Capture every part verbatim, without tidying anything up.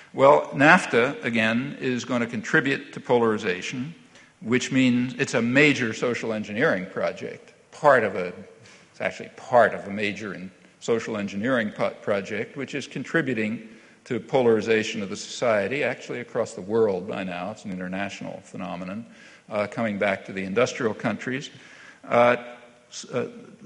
Well, NAFTA, again, is going to contribute to polarization, which means it's a major social engineering project, part of a, it's actually part of a major in social engineering project, which is contributing to polarization of the society, actually across the world by now. It's an international phenomenon, uh, coming back to the industrial countries. Uh, uh,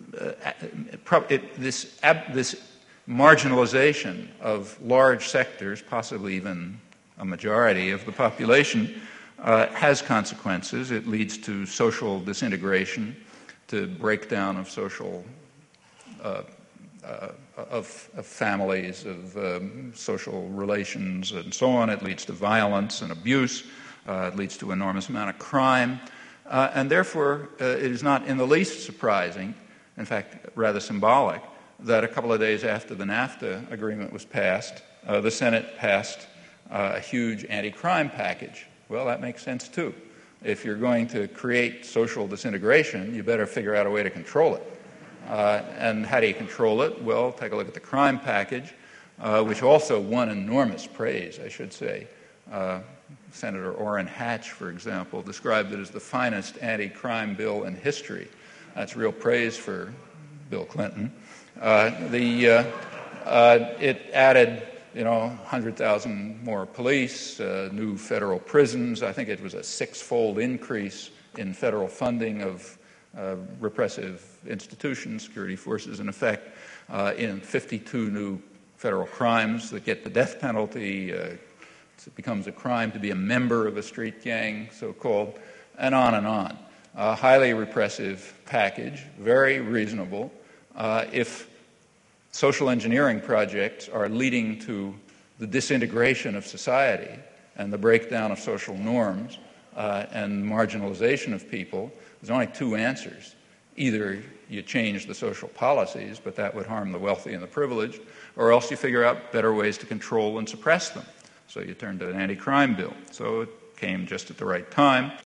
uh, it, this, ab, this marginalization of large sectors, possibly even a majority of the population, uh, has consequences. It leads to social disintegration, to breakdown of social uh, Uh, of, of families, of um, social relations, and so on. It leads to violence and abuse. Uh, it leads to an enormous amount of crime. Uh, and therefore, uh, it is not in the least surprising, in fact, rather symbolic, that a couple of days after the NAFTA agreement was passed, uh, the Senate passed uh, a huge anti-crime package. Well, that makes sense, too. If you're going to create social disintegration, you better figure out a way to control it. Uh, and how do you control it? Well, take a look at the crime package, uh, which also won enormous praise, I should say. Uh, Senator Orrin Hatch, for example, described it as the finest anti-crime bill in history. That's real praise for Bill Clinton. Uh, the, uh, uh, it added, you know, one hundred thousand more police, uh, new federal prisons. I think it was a six-fold increase in federal funding of uh, repressive institutions, security forces, in effect, uh, in fifty-two new federal crimes that get the death penalty. Uh, it becomes a crime to be a member of a street gang, so-called, and on and on. A highly repressive package, very reasonable. Uh, if social engineering projects are leading to the disintegration of society and the breakdown of social norms uh, and marginalization of people, there's only two answers. Either you change the social policies, but that would harm the wealthy and the privileged, or else you figure out better ways to control and suppress them. So you turn to an anti-crime bill. So it came just at the right time.